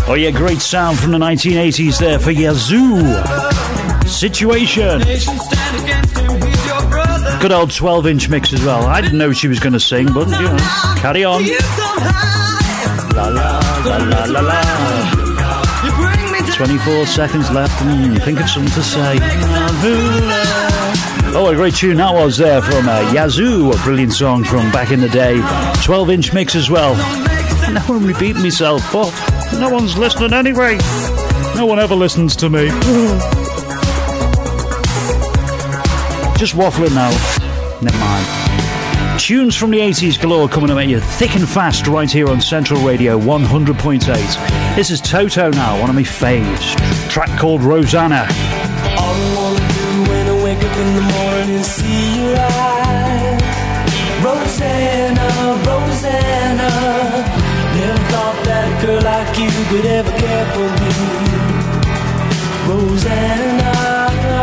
Oh yeah, great sound from the 1980s there for Yazoo. Situation. Good old 12-inch mix as well. I didn't know she was going to sing, but, you know, carry on. La la la la la la. 24 seconds left and think of something to say. Oh, a great tune that was there from Yazoo. A brilliant song from back in the day. 12-inch mix as well. Now I'm repeating myself, but no one's listening anyway. No one ever listens to me. Just waffling now. Never mind. Tunes from the 80s galore coming up at you thick and fast right here on Central Radio 100.8. This is Toto now, one of my faves. Track called Rosanna. All I wanna do when I wake up in the morning is see your eyes. Rosanna, Rosanna. Never thought that a girl like you could ever care for me. Rosanna.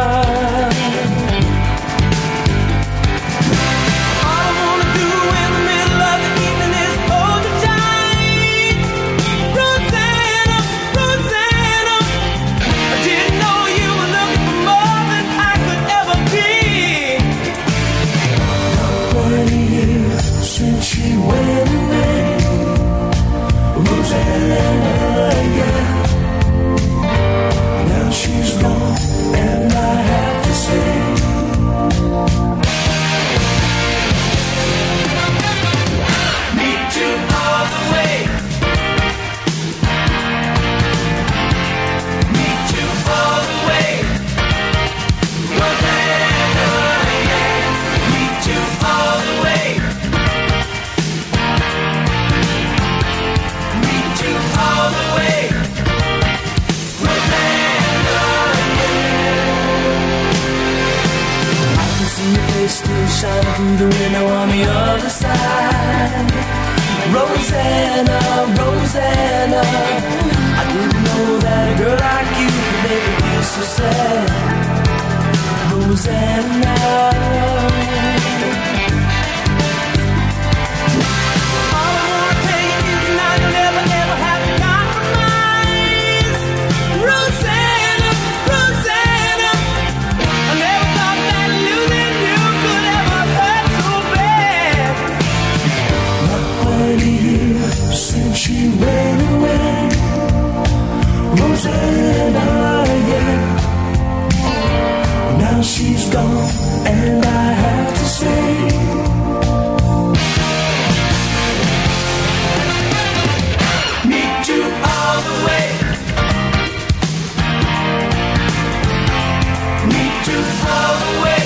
Still shining through the window on the other side. Rosanna, Rosanna. I didn't know that a girl like you could make me feel so sad. Rosanna. She ran away, Rosanna, yeah. Now she's gone, and I have to say, me too all the way. Me too all the way.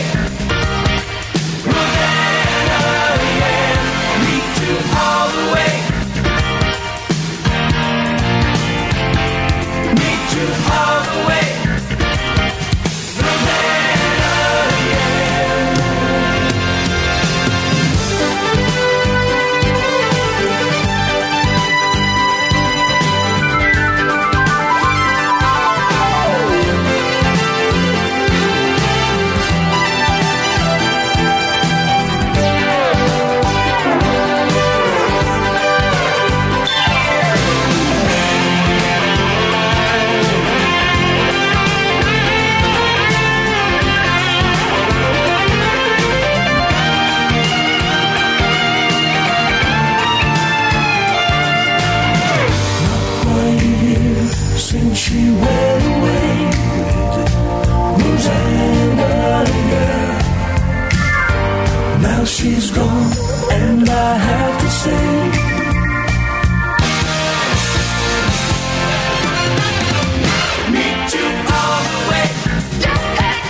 Rosanna, yeah. Me too all the way. All the way, Rosanna, she went away, Rosanna, yeah. Now she's gone, and I have to say, me too all the way. Hey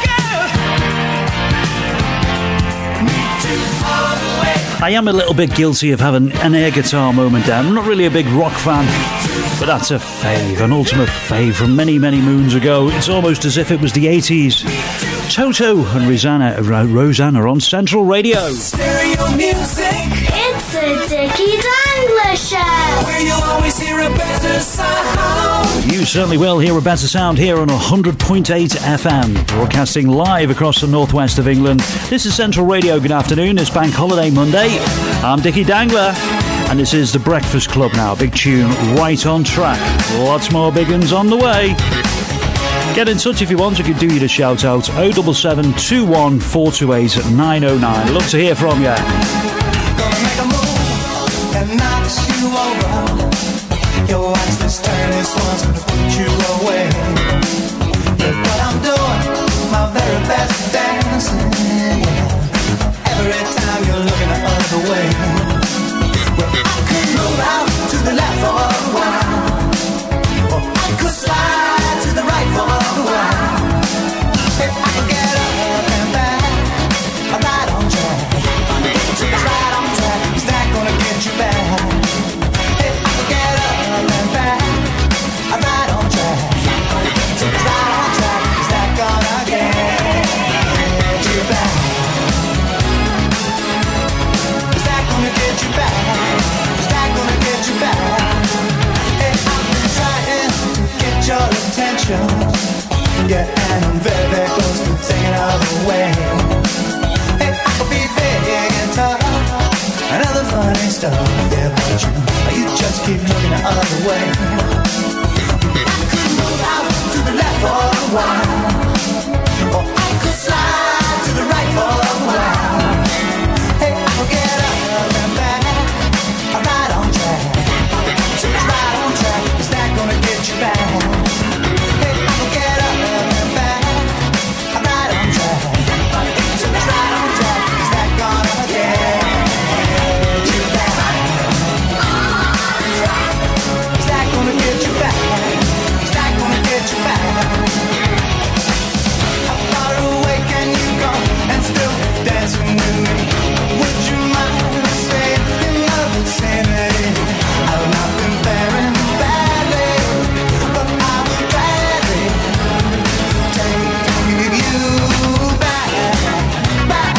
girl, me too all the way. I am a little bit guilty of having an air guitar moment down. I'm not really a big rock fan, but that's a fave, an ultimate fave from many, many moons ago. It's almost as if it was the 80s. Toto and Rosanna on Central Radio. Stereo music. It's the Dickie Dangler Show, where you'll always hear a better sound. You certainly will hear a better sound here on 100.8 FM, broadcasting live across the northwest of England. This is Central Radio. Good afternoon. It's Bank Holiday Monday. I'm Dickie Dangler. And this is The Breakfast Club now. Big tune, right on track. Lots more big uns on the way. Get in touch if you want. We could do you the shout out. 077 21 428 909. Love to hear from you. Gonna make a move and knock you over. Your watch this turn, this one's gonna put you away. Look what I'm doing, my very best dancing. Every time you're looking the other way. Well, I could move out to the left for a while, or I could slide to the right for a while. If I could get up and back, I'm right on track. Right on track, is that gonna get you back? If I could get up and back, I'm right on track. Right on track, is that gonna get you back? Is that gonna get you back? Is that gonna get you back? Hey, I've been trying to get your attention. Yeah, and I'm very, very close to taking it away. Hey, I could be big and tough and other funny stuff. Yeah, but you just keep looking the other way. I could move out to the left for a while, or I could slide to the right for a while. Hey, I could get up and back, I'm right on track. Right on track, is that gonna get you back? Hey, I could get up and back, I'm right on track. Right on track, is that gonna get you back? Is that gonna get you back? Is that gonna get you back? How far away can you go and still dancing with me? Would you mind staying in my vicinity? I've not been faring badly, but I will gladly take you back, back.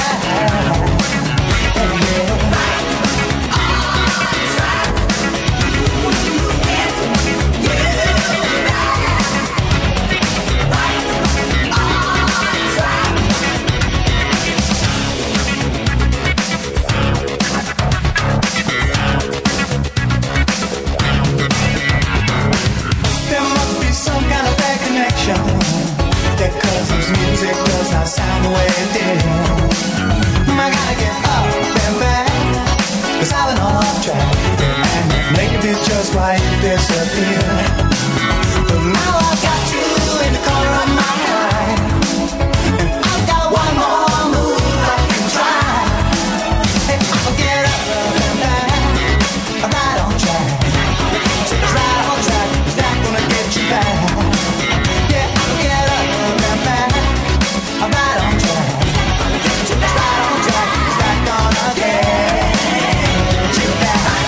There must be some kind of bad connection that causes music does not sound the way it did. I gotta get up and back, 'cause I've been off track, and maybe just like disappear. But now I've got you in the corner of my eye, and I've got one more move I can try. Hey, I'll get up and back, I'm right on track. Right on track, is that gonna get you back? Yeah, I'll get up and back, I'm right on track. Right on track, is that gonna get you back?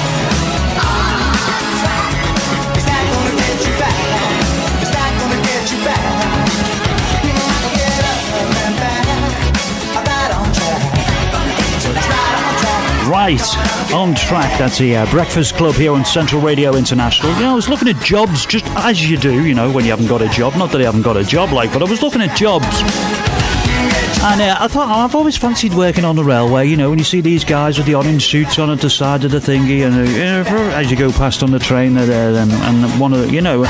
Is that gonna get you back? Is that gonna get you back? I'll get up and back, I'm right on track. Right on track. Right on track. That's the Breakfast Club here on Central Radio International. You know, I was looking at jobs, just as you do, you know, when you haven't got a job. Not that I haven't got a job, like, but I was looking at jobs. And I thought, I've always fancied working on the railway, you know, when you see these guys with the orange suits on at the side of the thingy, and as you go past on the train, and one of the, you know,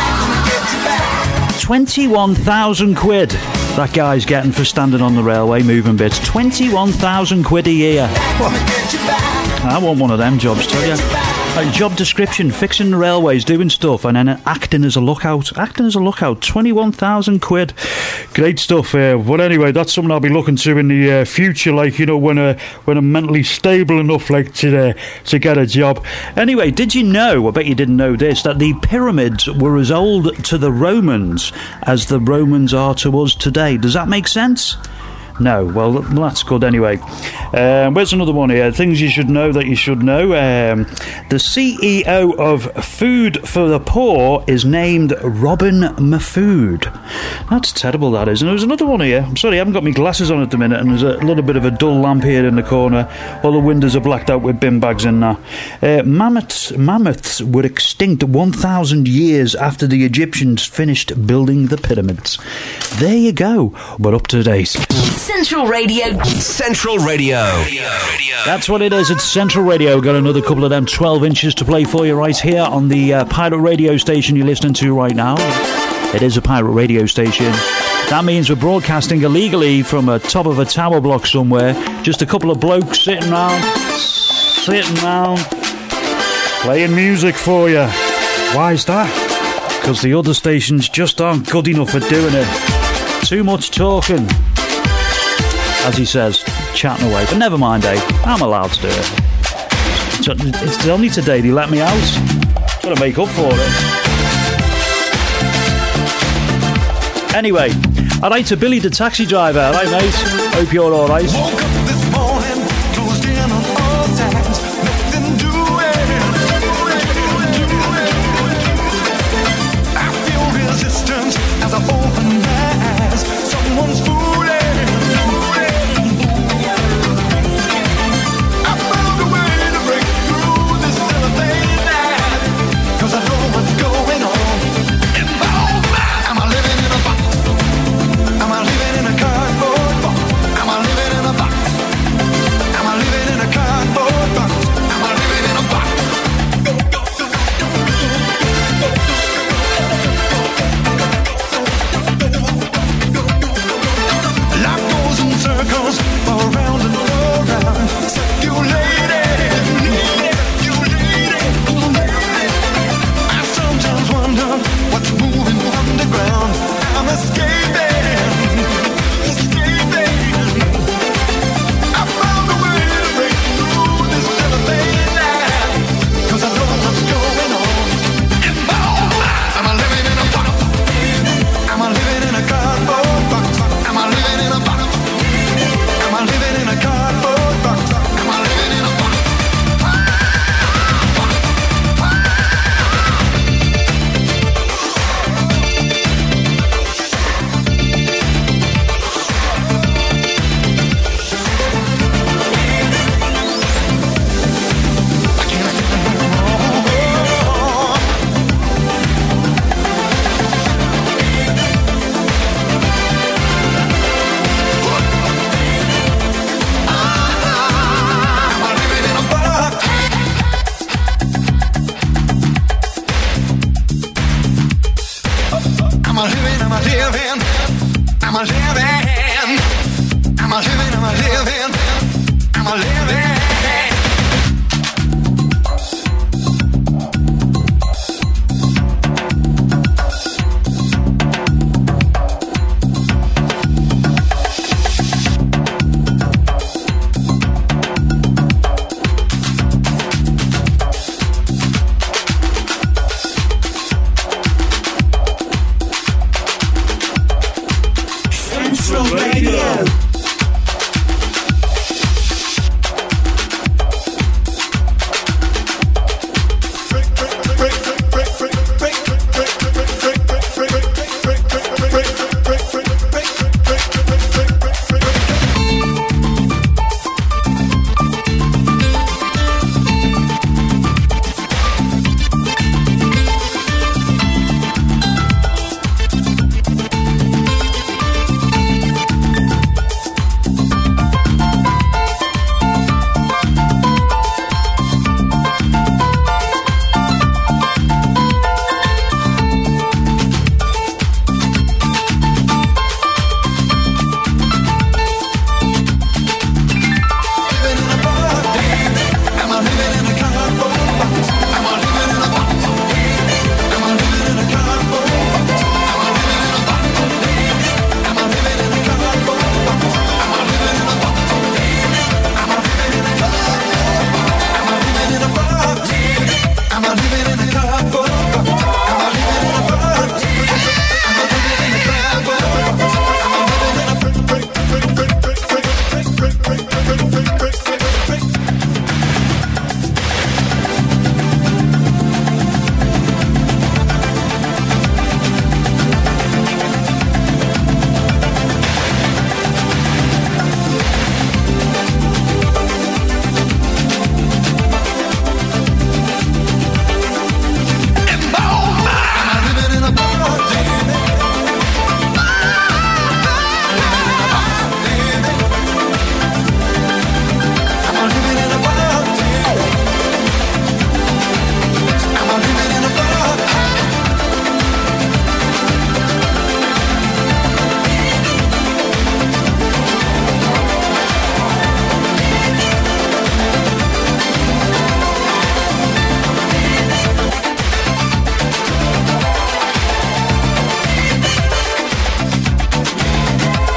21,000 quid that guy's getting for standing on the railway moving bits. 21,000 quid a year. I want one of them jobs, tell you. Like, job description, fixing the railways, doing stuff, and then acting as a lookout. Acting as a lookout, 21,000 quid. Great stuff. But anyway, that's something I'll be looking to in the future, like, you know, when I'm mentally stable enough, like, to get a job. Anyway, did you know, I bet you didn't know this, that the pyramids were as old to the Romans as the Romans are to us today? Does that make sense? No, well, that's good anyway. Where's another one here? Things you should know that you should know. The CEO of Food for the Poor is named Robin Mahfood. That's terrible, that is. And there's another one here. I'm sorry, I haven't got my glasses on at the minute, and there's a little bit of a dull lamp here in the corner. All the windows are blacked out with bin bags in there. Mammoths were extinct 1,000 years after the Egyptians finished building the pyramids. There you go. We're up to date. Central Radio. Central Radio. That's what it is. It's Central Radio. Got another couple of them 12 inches to play for you right here on the pirate radio station you're listening to right now. It is a pirate radio station. That means we're broadcasting illegally from a top of a tower block somewhere. Just a couple of blokes sitting round, playing music for you. Why is that? Because the other stations just aren't good enough at doing it. Too much talking. As he says, chatting away. But never mind, eh? I'm allowed to do it. It's only today they let me out. Got to make up for it. Anyway, I'd like to Billy the taxi driver. Alright, mate? Hope you're alright. Woke up this morning, closed in on all sides, nothing doing. I feel resistance as I open my eyes. Someone's fooling. I found a way to break through this elevated night, 'cause I know what's going on. Am I living in a box? Am I living in a cardboard box? Am I living in a box?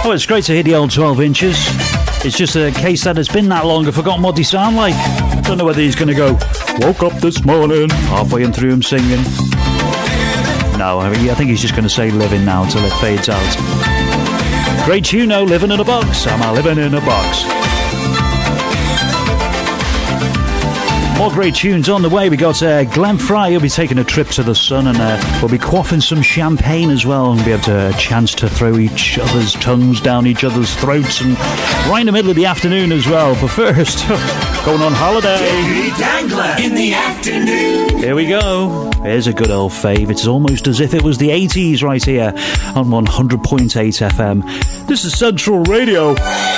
Oh, it's great to hear the old 12 inches. It's just a case that it's been that long, I've forgotten what they sound like. Don't know whether he's going to go, woke up this morning, halfway in through him singing. No, I think he's just going to say living now until it fades out. Great tune, though, living in a box. Am I living in a box? More great tunes on the way. We got Glenn Fry. He'll be taking a trip to the sun, and we'll be quaffing some champagne as well, and be able to a chance to throw each other's tongues down each other's throats, and right in the middle of the afternoon as well. But first, going on holiday. Dickie Dangler in the afternoon. Here we go. Here's a good old fave. It's almost as if it was the 80s right here on 100.8 FM. This is Central Radio.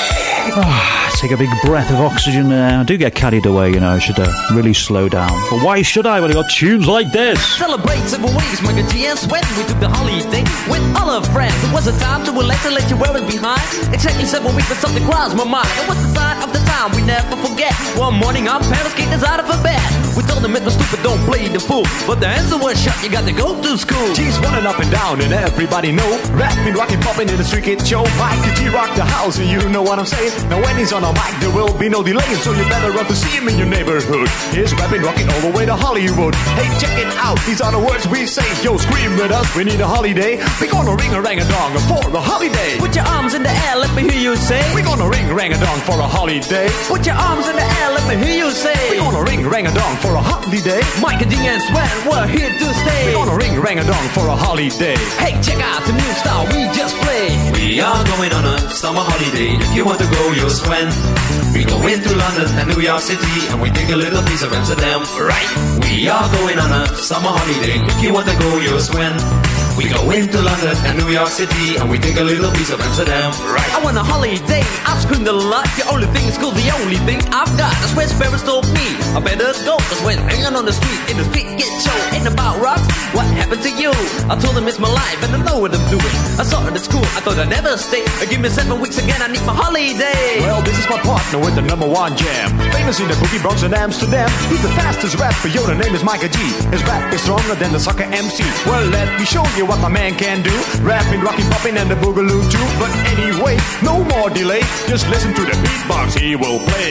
Take a big breath of oxygen there. I do get carried away, you know. I should really slow down. But why should I when I got tunes like this? Celebrate several weeks, Mike and GS when we took the holiday with all our friends. It was a time to relax and let you wear it behind. Exactly 7 weeks, but something crossed my mind. It was the sign of the time we never forget. One morning, our parents kicked us out of a bed. We told them it was stupid, don't play the fool. But the answer was shut, you got to go to school. G's running up and down, and everybody know. Rapping, rocking, popping in the street kid show. Mike and G rock the house, and you know what I'm saying. Now when he's on a mic, there will be no delay, so you better run to see him in your neighborhood. He's rapping, rocking all the way to Hollywood. Hey, check it out, these are the words we say. Yo, scream with us, we need a holiday. We gonna ring a rang a dong for a holiday. Put your arms in the air, let me hear you say. We gonna ring rang a dong for a holiday. Put your arms in the air, let me hear you say. We gonna ring rang a dong for a holiday. Mike and Ding and Sven, we're here to stay. We gonna ring rang a dong for a holiday. Hey, check out the new style we just played. We are going on a summer holiday. If you want to go, you'll swim. We go into London and New York City, and we take a little piece of Amsterdam. Right? We are going on a summer holiday. If you want to go, you'll swim. We go into London and New York City, and we take a little piece of Amsterdam. Right? I want a holiday. I've screamed a lot. The only thing is cool. The only thing I've got. That's where parents told me I better go. Cause when hanging on the street, in the street get show. Ain't about rocks. What happened to you? I told them it's my life and I know what I'm doing. I saw it at school. I thought I'd never stay. Give me 7 weeks again. I need my holiday. Well, this is my partner with the #1 jam. Famous in the boogie Bronx and Amsterdam. He's the fastest rapper. Yo, the name is Micah G. His rap is stronger than the soccer MC. Well, let me show you what my man can do. Rapping, rocking, popping, and the boogaloo too. But anyway, no more delay. Just listen to the beatbox he will play.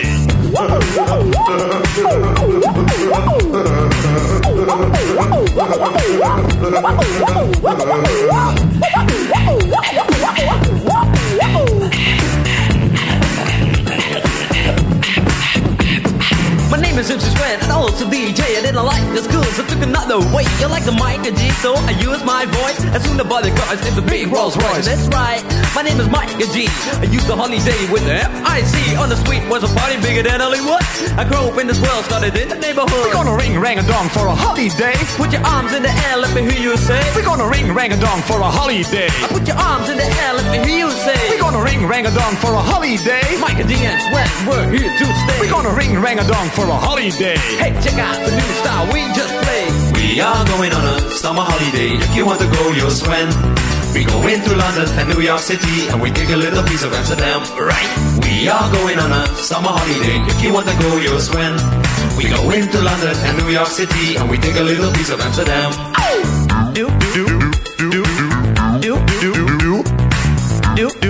My name is MC Sven and also DJ. I didn't like the schools, I took another way. You like the mic and G, so I use my voice. As soon as the bodyguards in the big Rolls Royce. That's right, my name is Mike and G. I used the holiday with the F-I-C. On the street was a party bigger than Hollywood. I grew up in this world, started in the neighborhood. We're gonna ring rang a dong for a holiday. Put your arms in the air, let me hear you say. We're gonna ring rang a dong for a holiday. Put your arms in the air, let me hear you say. We're gonna ring rang a dong for a holiday. Mike and D and Sven, we're here to stay. We're gonna ring rang a dong for a holiday. Hey, check out the new style we just played. We are going on a summer holiday. If you want to go, you'll swim. We go into London and New York City, and we take a little piece of Amsterdam. Right? We are going on a summer holiday. If you want to go, you'll swim. We go into London and New York City, and we take a little piece of Amsterdam. Do do do do do do do do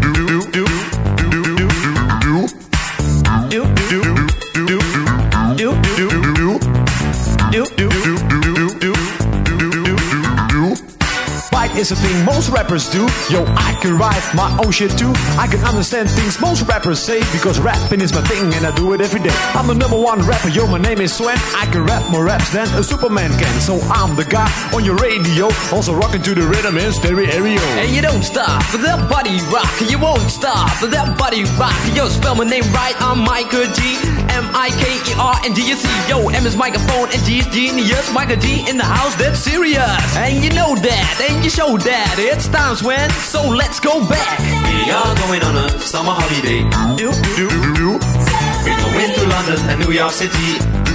Bike is a thing most rappers do. Yo, I can write my own shit too. I can understand things most rappers say, because rapping is my thing and I do it every day. I'm the #1 rapper, yo, my name is Sven. I can rap more raps than a Superman can. So I'm the guy on your radio, also rocking to the rhythm in stereo. And you don't stop for that body rock. You won't stop for that body rock. Yo, spell my name right, I'm Micah G. M-I-K-E-R-N-G-U-C. Yo, M is microphone and G is genius. Micah G in the house, that's serious. And you know that, and you show that. It's time, Sven, so let's go back. We are going on a summer holiday. Do do do. We go into London and New York City.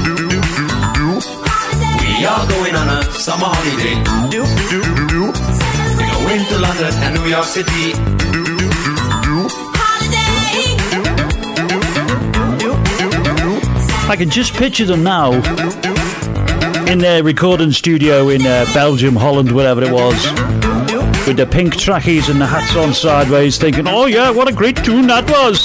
We are going on a summer holiday. Do do do. We go into London and New York City. I can just picture them now in their recording studio in Belgium, Holland, whatever it was, with the pink trackies and the hats on sideways, thinking, oh yeah, what a great tune that was.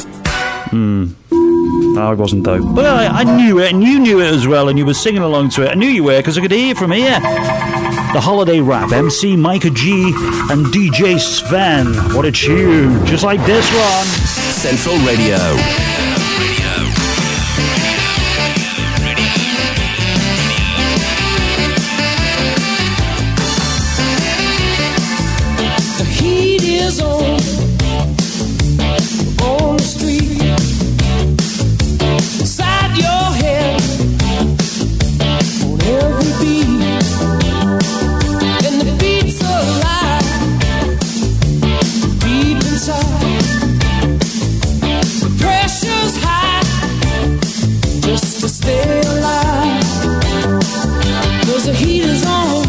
No, I wasn't though. But I knew it, and you knew it as well, and you were singing along to it. I knew you were, because I could hear you from here. The Holiday Rap, MC Micah G and DJ Sven. What a tune, just like this one. Central Radio. The heat is on the street, inside your head, on every beat, and the beat's alive, deep inside. The pressure's high, just to stay alive, 'cause the heat is on.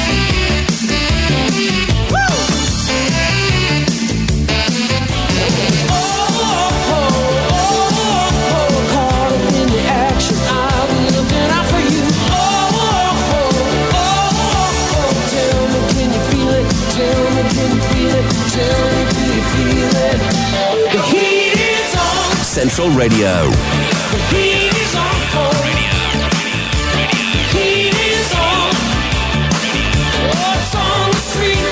Central Radio. The heat is on. Heat is on. Oh, it's on the street.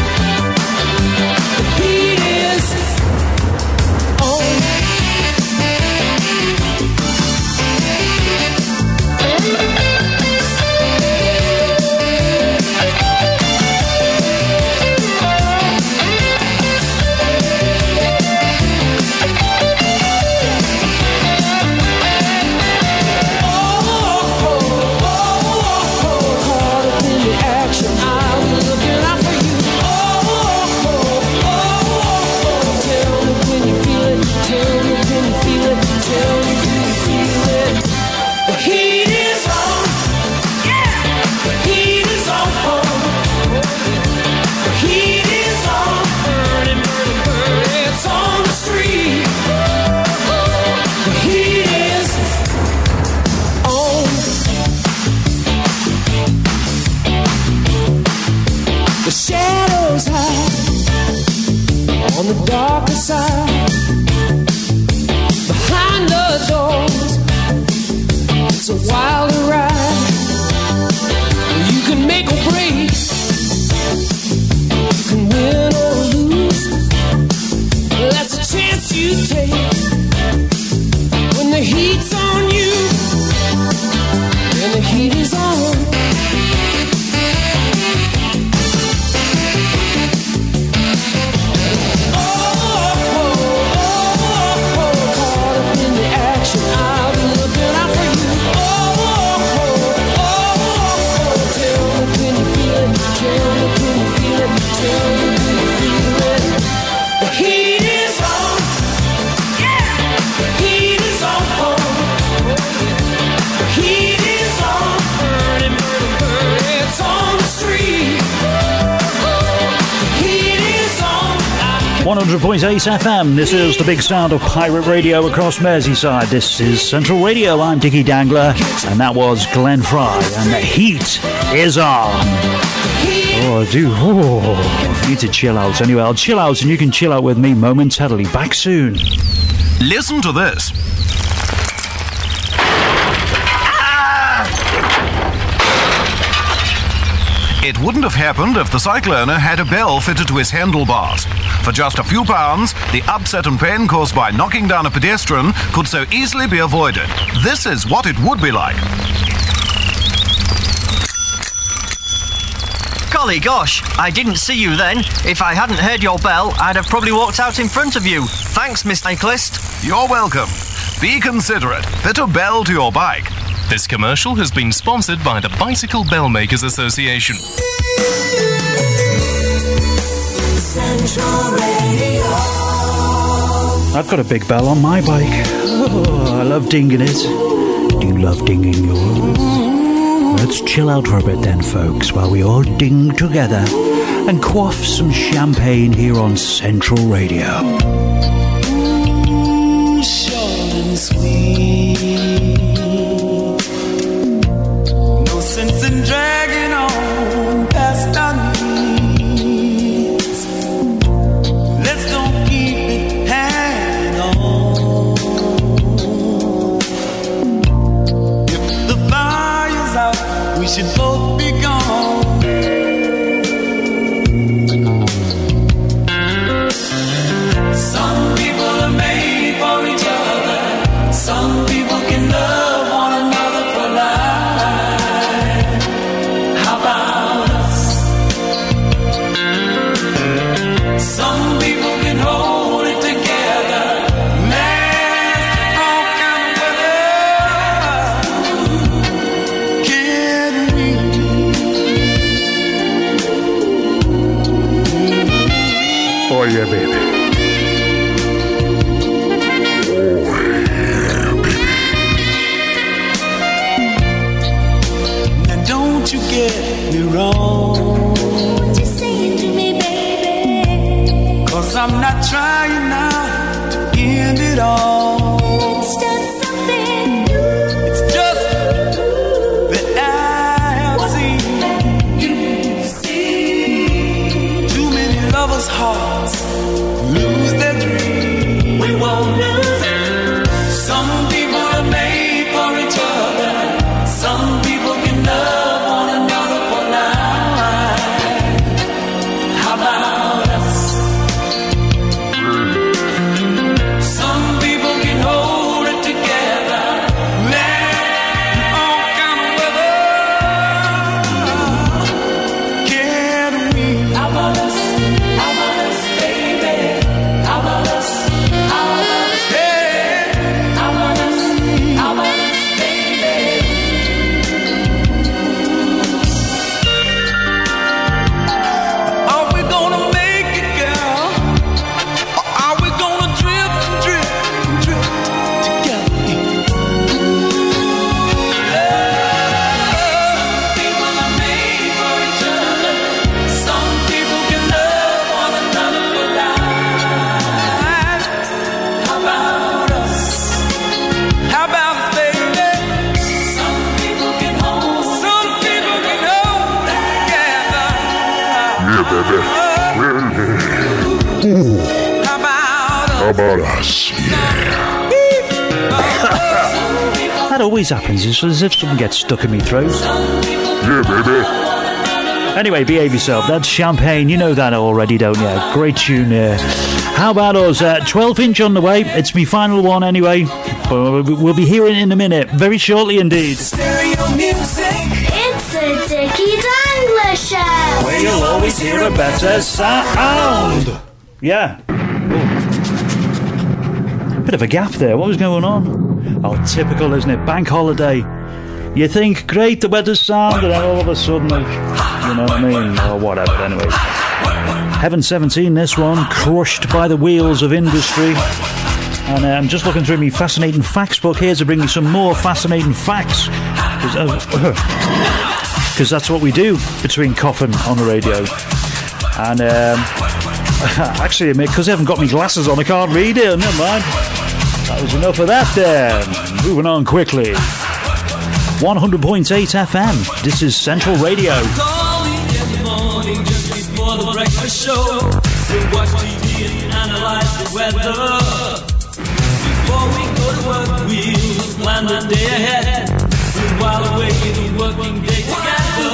The heat is on the darker side, behind the doors, it's a wild ride. You can make or break, you can win or lose. That's a chance you take when the heat's on you, and the heat is on. .8 FM. This is the big sound of pirate radio across Merseyside. This is Central Radio. I'm Dickie Dangler, and that was Glenn Fry, and the heat is on. Oh, I do. Oh, I need to chill out. Anyway, I'll chill out, and you can chill out with me momentarily. Back soon. Listen to this. It wouldn't have happened if the cycloner had a bell fitted to his handlebars. For just a few pounds, the upset and pain caused by knocking down a pedestrian could so easily be avoided. This is what it would be like. Golly gosh, I didn't see you then. If I hadn't heard your bell, I'd have probably walked out in front of you. Thanks, Miss Cyclist. You're welcome. Be considerate. Fit a bell to your bike. This commercial has been sponsored by the Bicycle Bell Makers Association. Central Radio. I've got a big bell on my bike. Oh, I love dinging it. Do you love dinging yours? Let's chill out for a bit then, folks, while we all ding together and quaff some champagne here on Central Radio. Ooh, short and sweet. No sense in dragging on past our knees. we should both be gone. Some people are made for each other. Some people can love one another for life. How about us? Some people can hold it together. Last all kind of weather. Can we? Oh yeah, baby. Don't you get me wrong. What you saying to me, baby? 'Cause I'm not trying now to end it all. It's just something new. It's just that I have seen too many lovers' hearts lose their dreams. We won't lose it. Some people are made for each other. Some people can love one another for life. How about us? Some people can hold it together. Land all kind of weather. Can we? How about us? How about us, baby? How about us? How about us? Hey. How about us? How about us, baby? Are we gonna make it, girl? Or are we gonna drift and drift and drift together? Some people are made for each other. Some people can love one another for life. How about us? How about us, baby? Some people can hold. Some people can hold together. Yeah, baby. How about us? How about us? That always happens. It's as if something gets stuck in my throat. Yeah, baby. Anyway, behave yourself. That's Champagne. You know that already, don't you? Great tune there. How about us? 12-inch on the way. It's my final one anyway. But we'll be hearing it in a minute. Very shortly indeed. Stereo music. It's the Dickie Dangler Show. Where you'll always hear a better sound. Yeah. Ooh. Bit of a gap there. What was going on? Oh, typical, isn't it? Bank holiday. You think, great, the weather's sound, and then all of a sudden, like, you know what I mean? Or whatever, anyway. Heaven 17, this one, crushed by the wheels of industry. And I'm just looking through my fascinating facts book here to bring you some more fascinating facts. Because that's what we do between coughing on the radio. And actually, because I haven't got my glasses on, I can't read it. Never mind. That was enough of that then. Moving on quickly. 100.8 FM. This is Central Radio. Calling every morning just before the breakfast show. We watch TV and analyze the weather. Before we go to work, we'll plan the day ahead. We'll while away the working day together.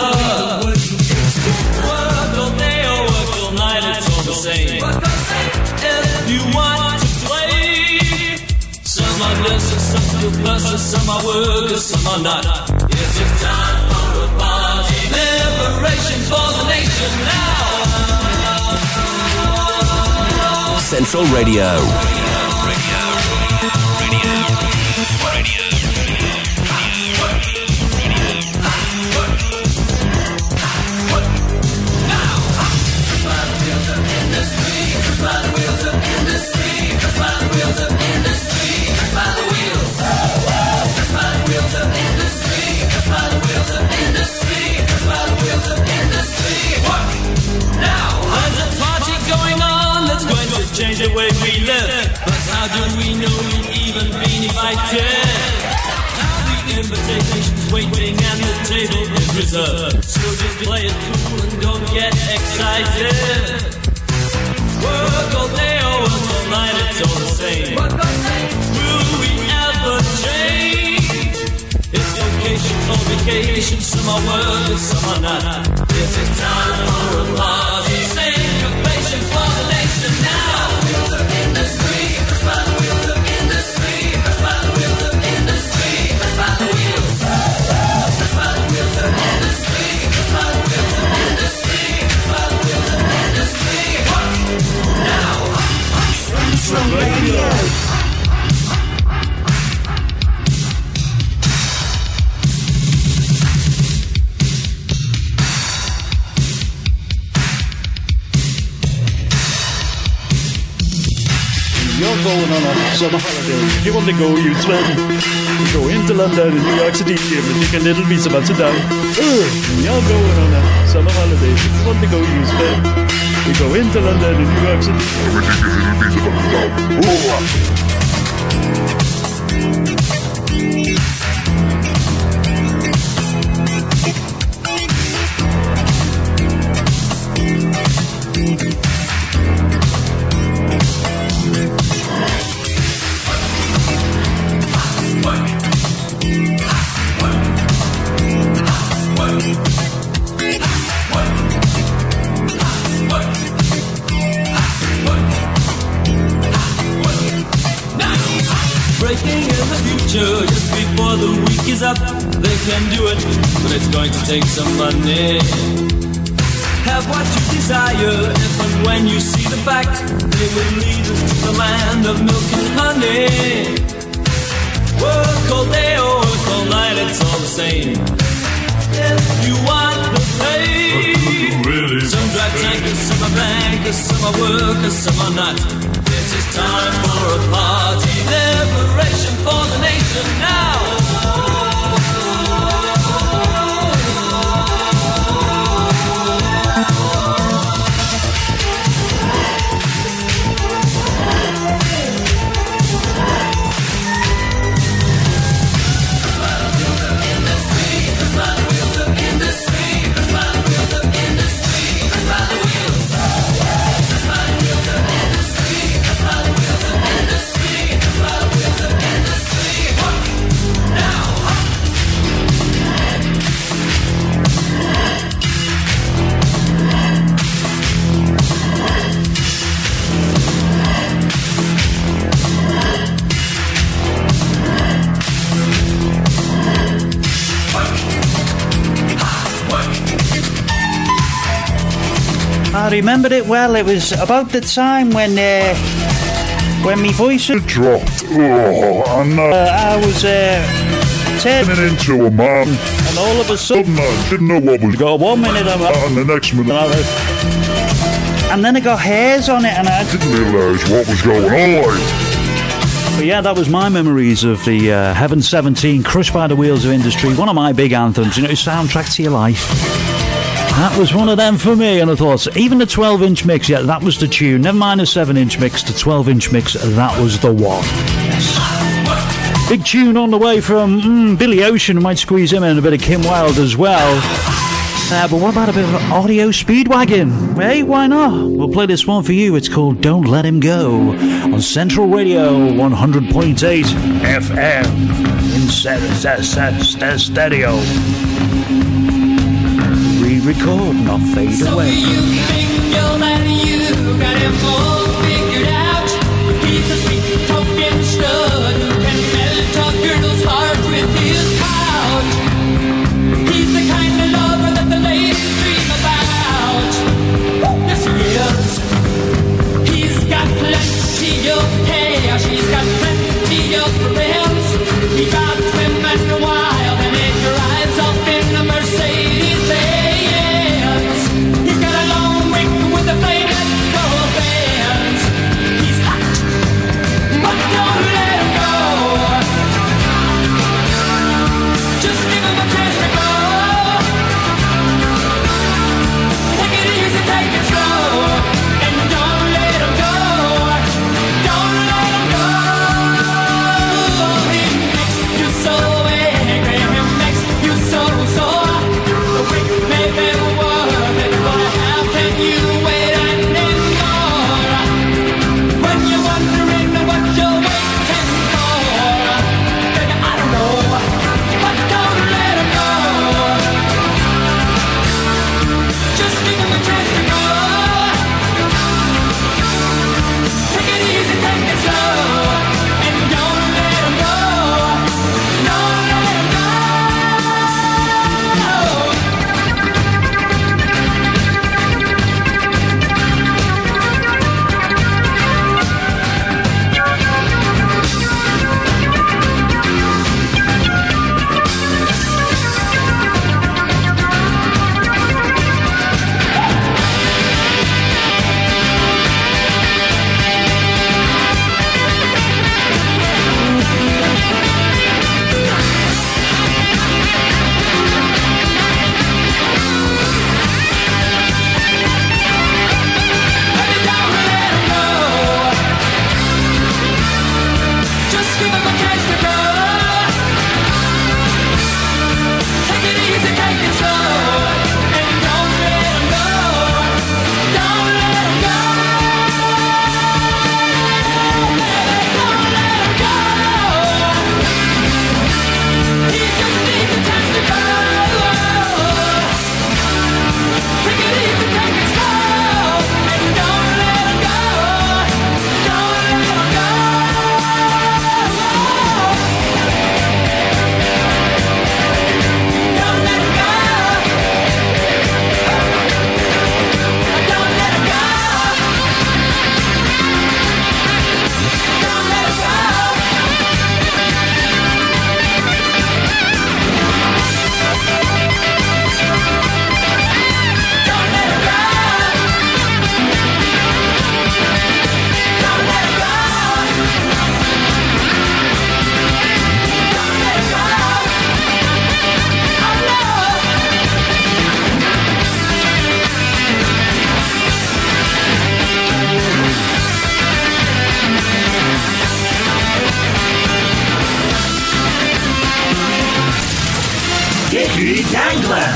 Work all day or work all night, it's all the same. If you want to play, some are blessed, some still blessed, some are workers, some are not. It's just time for a party, liberation for the nation now. Central Radio. Change the way we live, but how do we know we've even been invited? Now the invitation's waiting and the table is reserved, so just play it cool and don't get excited. Work all day or work all night, it's all the same. Will we ever change? It's okay immigration or vacation. Some are working, some are not. This is time for a party. Syncopation for the nation now. Wheels of industry, press by the wheels of industry, press by the wheels of industry, press by the wheels. Press by the wheels of industry, press by the wheels of industry, press by the wheels of industry. What? Now, Central Radio. You're going on a summer holiday. If you want to go, you swim. You go into London and New York City and take a little piece of Amsterdam. You're going on a summer holiday. If you want to go, you swim. You go into London and New York City and take a little piece of Amsterdam. Just before the week is up, they can do it, but it's going to take some money. Have what you desire, if and when you see the fact, they will lead us to the land of milk and honey. Work all day or work all night, it's all the same. If you want the pay, really? Some drive tankers, some are bankers, some are workers, some are not. This is time for a party, liberation for the nation now. I remember it well. It was about the time when my voice had dropped. I was turning into a man, and all of a sudden I didn't know what was going on. 1 minute and the next minute, and then it got hairs on it, and I didn't realise what was going on. But yeah, that was my memories of the Heaven 17, Crushed by the Wheels of Industry. One of my big anthems, you know, soundtrack to your life. That was one of them for me, and I thought, even the 12-inch mix, yeah, that was the tune. Never mind the 7-inch mix, the 12-inch mix, that was the one. Yes. Big tune on the way from Billy Ocean. Might squeeze him in, a bit of Kim Wilde as well. But what about a bit of Audio Speedwagon? Hey, why not? We'll play this one for you. It's called Don't Let Him Go on Central Radio 100.8 FM in stereo. Record, not fade so away. You think that you got him all figured out? He's a sweet talking stud who can melt a girl's heart with his pouch. He's the kind of lover that the ladies dream about. Yes, he is. He's got plenty of cash. He's got plenty of friends. He drives women wild and he drives off in a Mercedes Benz. The flame that goes bands. He's hot. Dickie Dangler.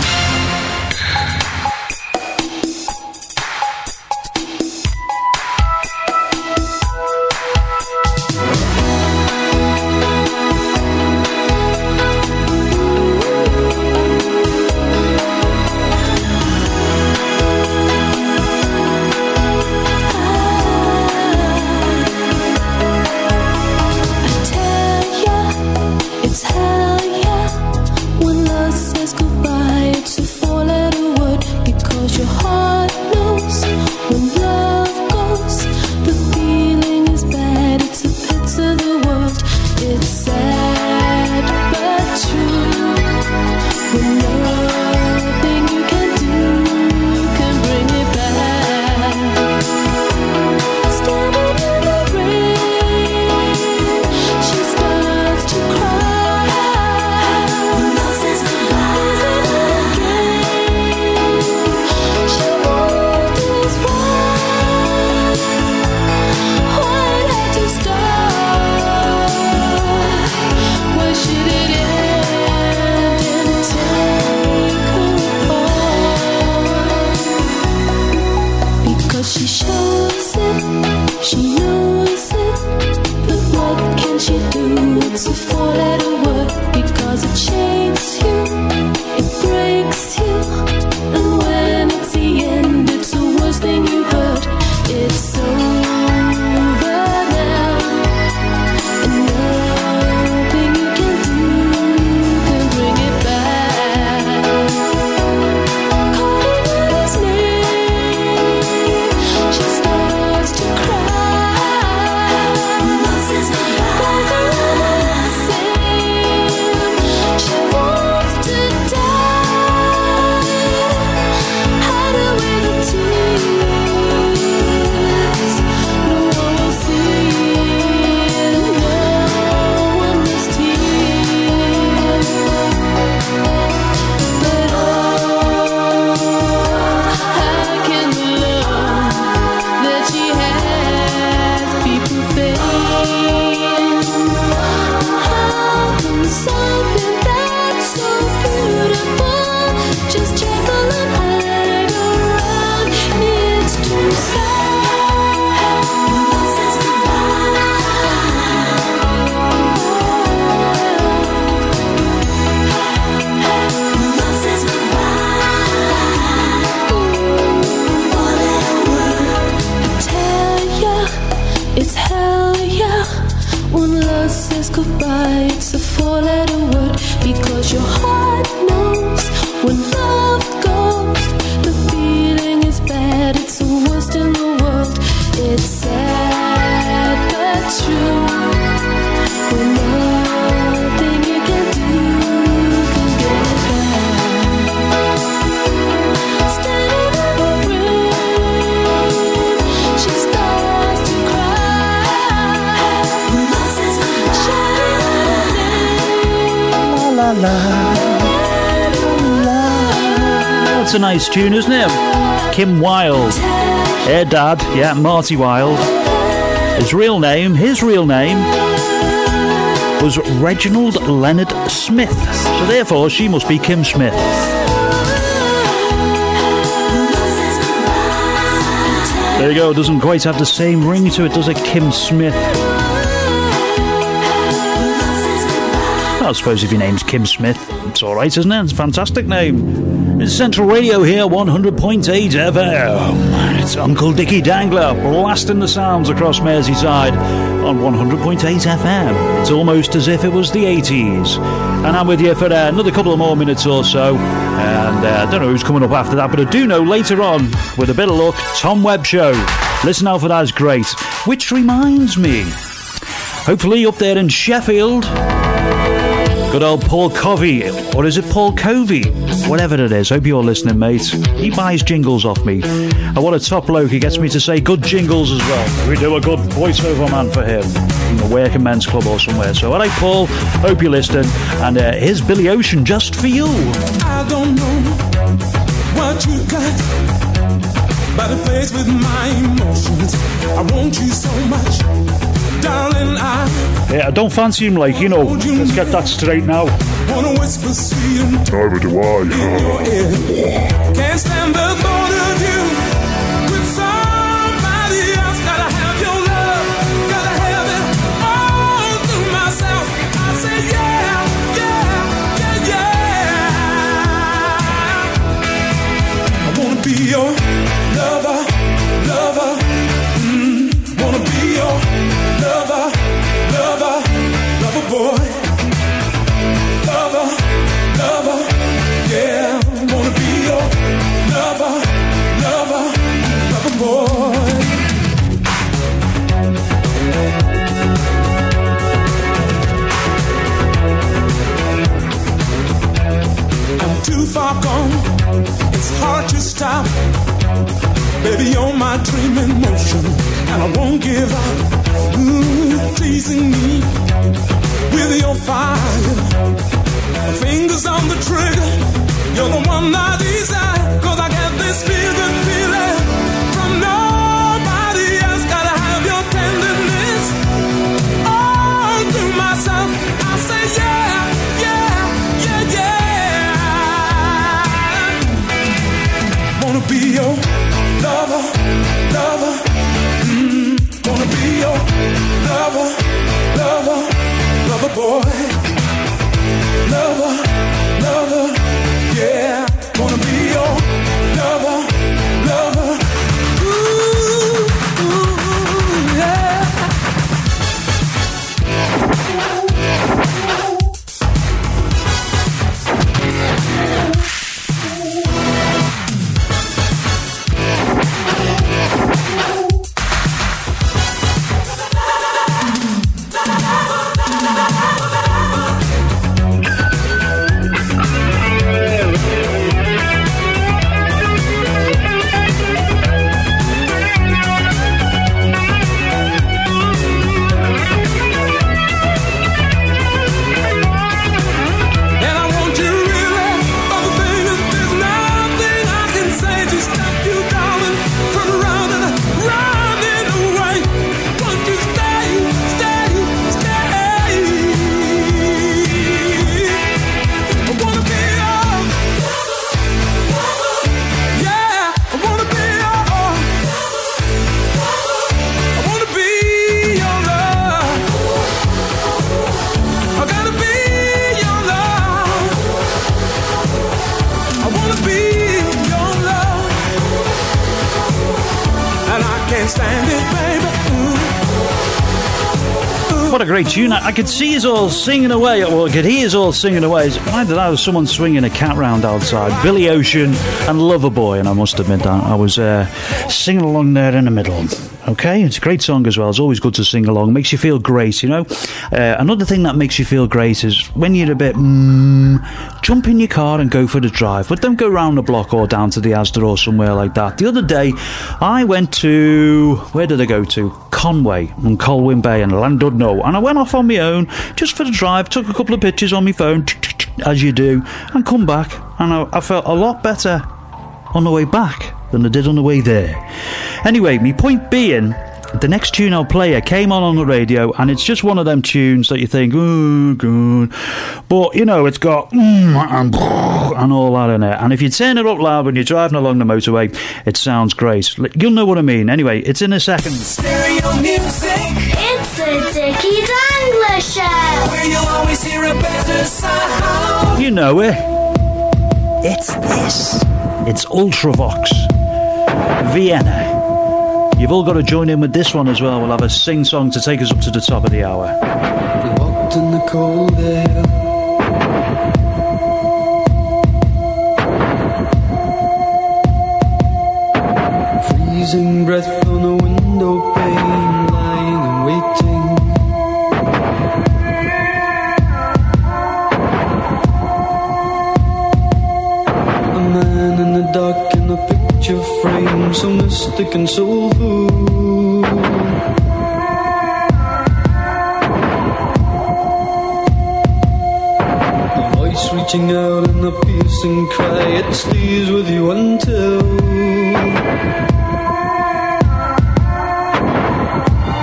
That's a nice tune, isn't it? Kim Wilde. Her dad, yeah, Marty Wilde. His real name was Reginald Leonard Smith. So therefore, she must be Kim Smith. There you go, doesn't quite have the same ring to it, does it, Kim Smith? I suppose if your name's Kim Smith, it's alright, isn't it? It's a fantastic name. It's Central Radio here, 100.8 FM. It's Uncle Dickie Dangler blasting the sounds across Merseyside on 100.8 FM. It's almost as if it was the 80s. And I'm with you for another couple of more minutes or so. And I don't know who's coming up after that, but I do know later on, with a bit of luck, Tom Webb Show. Listen out for that, it's great. Which reminds me, hopefully up there in Sheffield, good old Paul Covey, or is it Paul Covey? Whatever it is, hope you're listening, mate. He buys jingles off me. And what a top bloke, he gets me to say good jingles as well. We do a good voiceover man for him from the Working Men's Club or somewhere. So, alright, Paul, hope you're listening. And here's Billy Ocean, Just For You. I don't know what you got, but it plays with my emotions. I want you so much. Darling, I don't fancy him, like, you know. Let's get that straight now. Wanna whisper sweet and Neither do I. in your ear. Can't stand the thought of you with somebody else. Gotta have your love, gotta have it all to myself. I say yeah, yeah, yeah, yeah. I wanna be your lover, lover. Wanna be your lover, lover, lover boy. Lover, lover, yeah. Wanna be your lover, lover, lover boy. I'm too far gone, it's hard to stop. Baby, you're my dream in motion, and I won't give up. Teasing me with your fire. My fingers on the trigger, you're the one I desire. 'Cause I get this feeling from nobody else. Gotta have your tenderness all to myself. I say yeah, yeah, yeah, yeah. Wanna be your lover, lover. Wanna be your lover, lover, lover boy. Lover, lover, yeah. Wanna be your lover, lover. Ooh, ooh, yeah. What a great tune. I could see us all singing away, or I could hear us all singing away. I don't know, someone swinging a cat round outside. Billy Ocean and Loverboy, and I must admit that I was singing along there in the middle. Okay, it's a great song as well. It's always good to sing along. Makes you feel great, you know. Another thing that makes you feel great is when you're a bit jump in your car and go for the drive, but don't go round the block or down to the Asda or somewhere like that. The other day I went to, where did I go to? Conway and Colwyn Bay and Llandudno, and I went off on my own just for the drive, took a couple of pictures on my phone as you do, and come back, and I felt a lot better on the way back than I did on the way there. Anyway, my point being, the next tune I'll play came on the radio, and it's just one of them tunes that you think, oh god, but you know, it's got and all that in it, and if you turn it up loud when you're driving along the motorway, it sounds great. You'll know what I mean. Anyway, it's in a second. Stereo music. It's the Dickie Dangler Show. Where you'll always hear a better sound. You know it. It's this. It's Ultravox Vienna. You've all got to join in with this one as well. We'll have a sing-song to take us up to the top of the hour. We walked in the cold air, freezing breath on the window pane, lying and waiting. A man in the dark in a picture frame, so mystic and soulful. A voice reaching out in a piercing cry, it stays with you until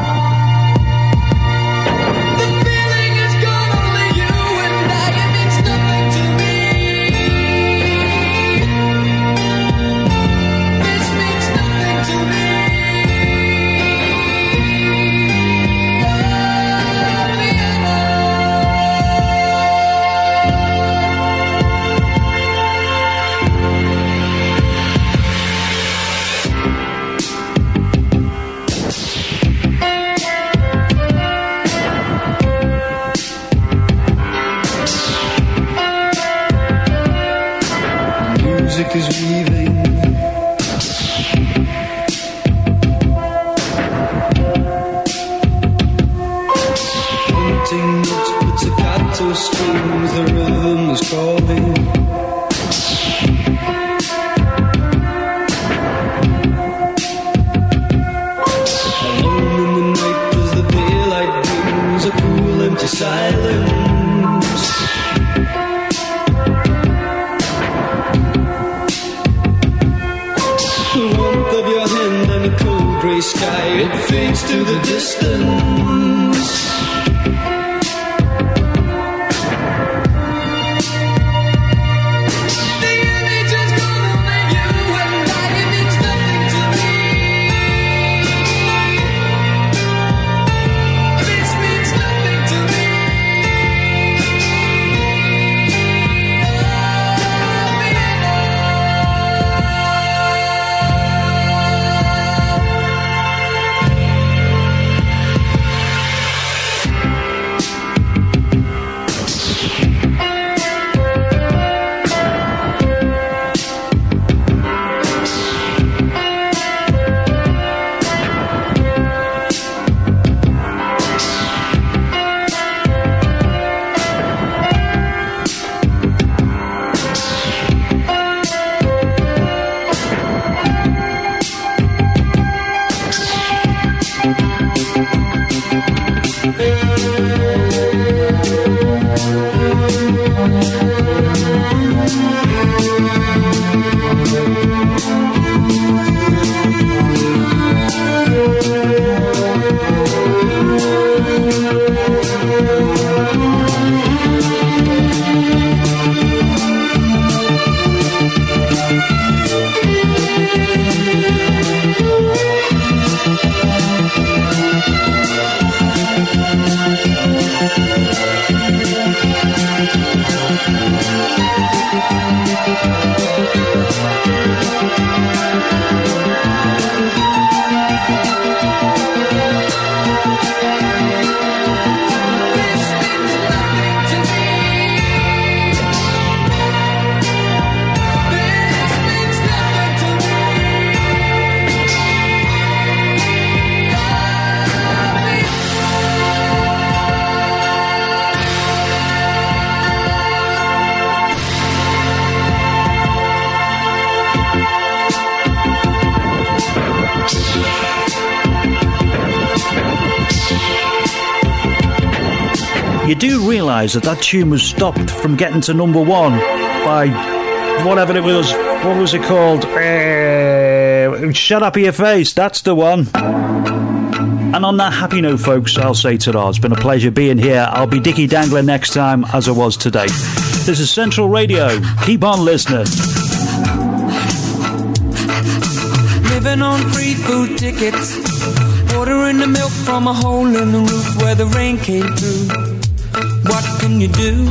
the feeling is gone, only you and I have been stuck. music is weaving. Hunting notes, pizzicato strings, the rhythm is calling. Alone in the night as the daylight brings a cool empty silence. The warmth of your hand and the cold grey sky, it fades to the distance. You do realise that tune was stopped from getting to number one by whatever it was. What was it called? Shut Up Your Face, that's the one. And on that happy note, folks, I'll say ta-ra. It's been a pleasure being here. I'll be Dickie Dangler next time, as I was today. This is Central Radio. Keep on listening. Living on free food tickets, ordering the milk from a hole in the roof where the rain came through. What can you do?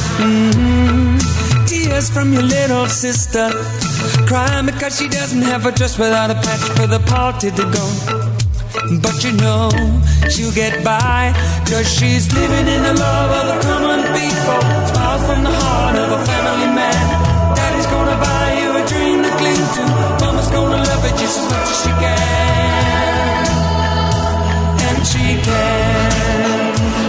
Tears from your little sister, crying because she doesn't have a dress without a patch for the party to go. But you know she'll get by, cause she's living in the love of the common people. Smiles from the heart of a family man. Daddy's gonna buy you a dream to cling to. Mama's gonna love it just as much as she can. And she can.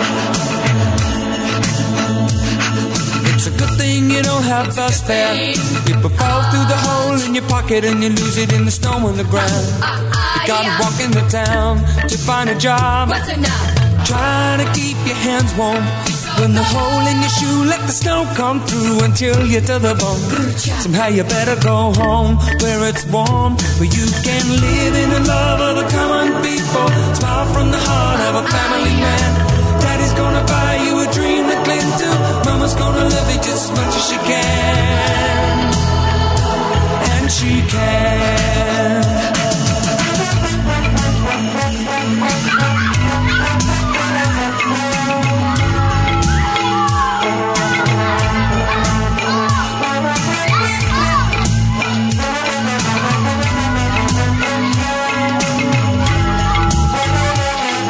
It's a good thing you don't have bus fare. People fall through the hole in your pocket and you lose it in the snow on the ground. You gotta walk into town to find a job. Trying to keep your hands warm. When the hole in your shoe, let the snow come through until you're to the bone. Somehow you better go home where it's warm, where you can live in the love of the common people. Smile from the heart of a family man. Daddy's gonna buy you a dream to cling to. Mama's gonna love you just as much as she can. And she can.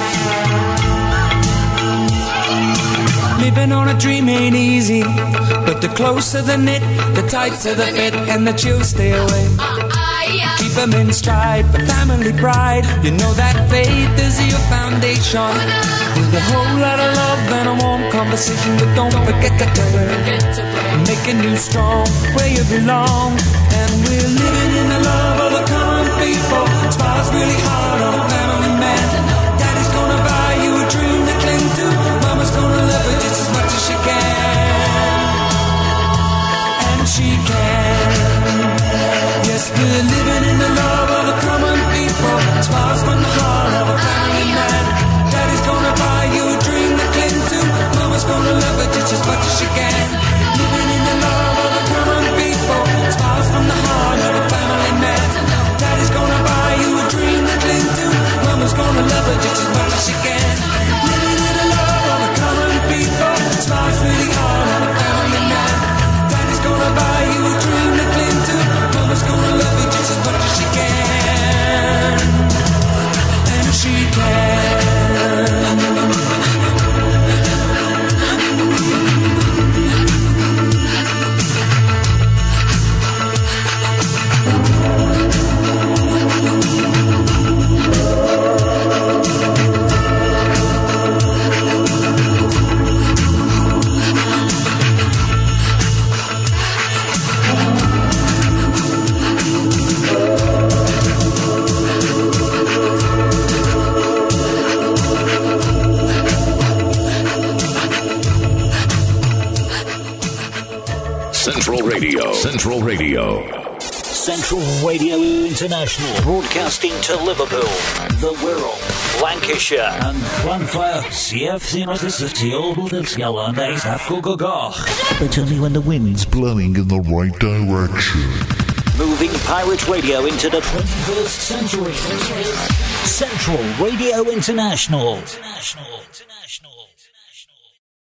Living on a dream ain't easy, but The closer the knit, the tighter the fit, and the chills stay away. Keep them in stride for family pride. You know that faith is your foundation. With a whole lot of love and a warm conversation, but don't forget to pray. Making you strong where you belong. And we're living in the love of the common people. Spars really hard on a family man. Daddy's gonna buy you a dream to cling to. Mama's gonna love it just as much as she can. And she can. Yes, we're living in the love of the common people. Spars from the heart of a family man. Daddy's gonna buy you a dream to cling to. Mama's gonna love it just as much as she can. Living in the love of the common people. Spars from the heart of a family man. Daddy's gonna buy you a dream to cling to. Mama's gonna love it just as much as she can. Living in the love of the common people. Spars really hard on a family man. Daddy's gonna buy you a dream to cling to. Mama's gonna love it just as much as she can. And she can. Central Radio. Central Radio. Central Radio International, broadcasting to Liverpool, the Wirral, Lancashire, and Llanfair. CFC City Oldham but only when the wind's blowing in the right direction. Moving pirate radio into the 21st century. Central Radio International. International.